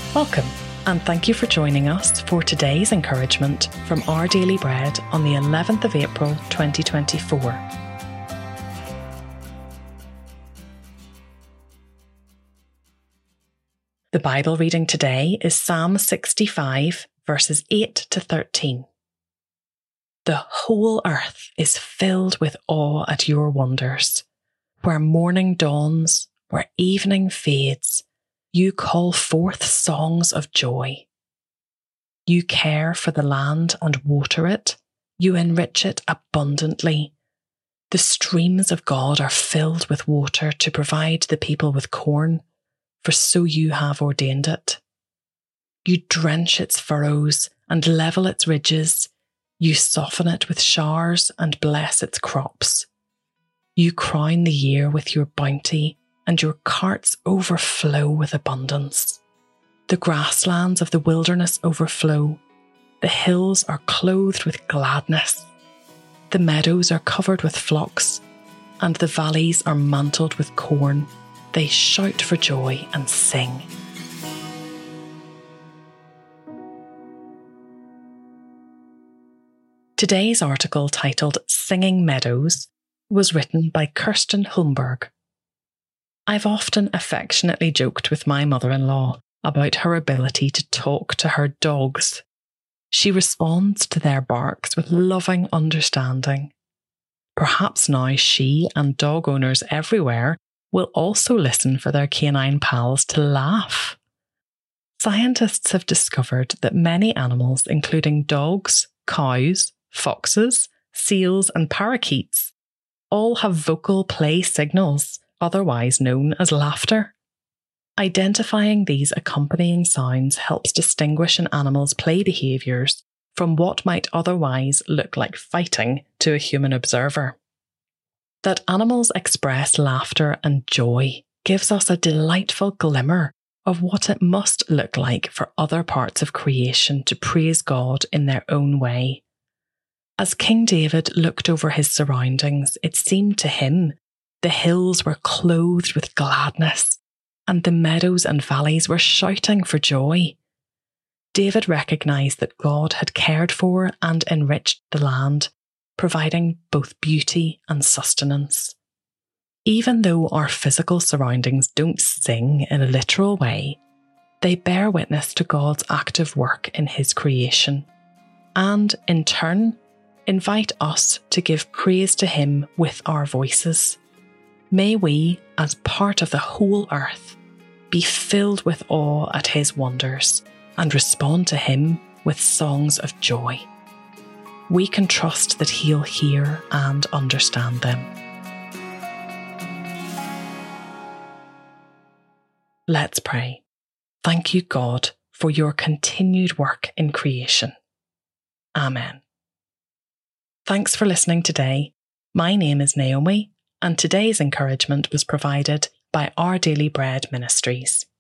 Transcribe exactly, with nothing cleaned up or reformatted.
Welcome, and thank you for joining us for today's encouragement from Our Daily Bread on the eleventh of April twenty twenty-four. The Bible reading today is Psalm sixty-five, verses eight to thirteen. The whole earth is filled with awe at your wonders. Where morning dawns, where evening fades, you call forth songs of joy. You care for the land and water it. You enrich it abundantly. The streams of God are filled with water to provide the people with corn, for so you have ordained it. You drench its furrows and level its ridges. You soften it with showers and bless its crops. You crown the year with your bounty, and your carts overflow with abundance. The grasslands of the wilderness overflow. The hills are clothed with gladness. The meadows are covered with flocks, and the valleys are mantled with corn. They shout for joy and sing. Today's article, titled Singing Meadows, was written by Kirsten Holmberg. I've often affectionately joked with my mother-in-law about her ability to talk to her dogs. She responds to their barks with loving understanding. Perhaps now she and dog owners everywhere will also listen for their canine pals to laugh. Scientists have discovered that many animals, including dogs, cows, foxes, seals, and parakeets, all have vocal play signals, otherwise known as laughter. Identifying these accompanying sounds helps distinguish an animal's play behaviours from what might otherwise look like fighting to a human observer. That animals express laughter and joy gives us a delightful glimmer of what it must look like for other parts of creation to praise God in their own way. As King David looked over his surroundings, it seemed to him the hills were clothed with gladness, and the meadows and valleys were shouting for joy. David recognised that God had cared for and enriched the land, providing both beauty and sustenance. Even though our physical surroundings don't sing in a literal way, they bear witness to God's active work in his creation, and, in turn, invite us to give praise to him with our voices. May we, as part of the whole earth, be filled with awe at his wonders and respond to him with songs of joy. We can trust that he'll hear and understand them. Let's pray. Thank you, God, for your continued work in creation. Amen. Thanks for listening today. My name is Naomi, and today's encouragement was provided by Our Daily Bread Ministries.